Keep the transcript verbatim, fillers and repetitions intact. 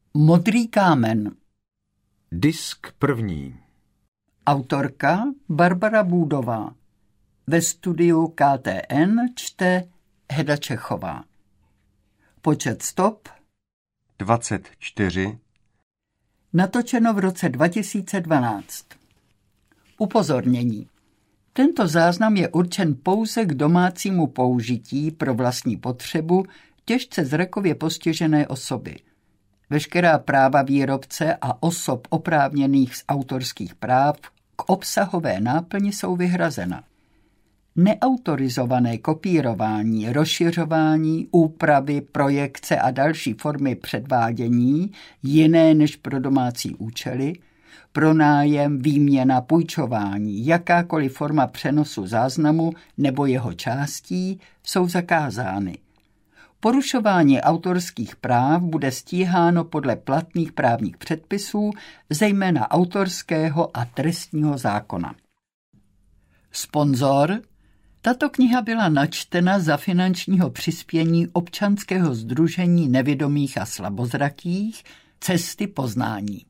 Modrý kámen. Disk první. Autorka Barbara Bůdová. Ve studiu K T N čte Heda Čechová. Počet stop dvacet čtyři. Natočeno v roce dva tisíce dvanáct. Upozornění. Tento záznam je určen pouze k domácímu použití pro vlastní potřebu těžce zrakově postižené osoby. Veškerá práva výrobce a osob oprávněných z autorských práv k obsahové náplni jsou vyhrazena. Neautorizované kopírování, rozšiřování, úpravy, projekce a další formy předvádění, jiné než pro domácí účely, pronájem, výměna, půjčování, jakákoliv forma přenosu záznamu nebo jeho částí jsou zakázány. Porušování autorských práv bude stíháno podle platných právních předpisů, zejména autorského a trestního zákona. Sponzor. Tato kniha byla načtena za finančního přispění občanského sdružení nevidomých a slabozrakých Cesty poznání.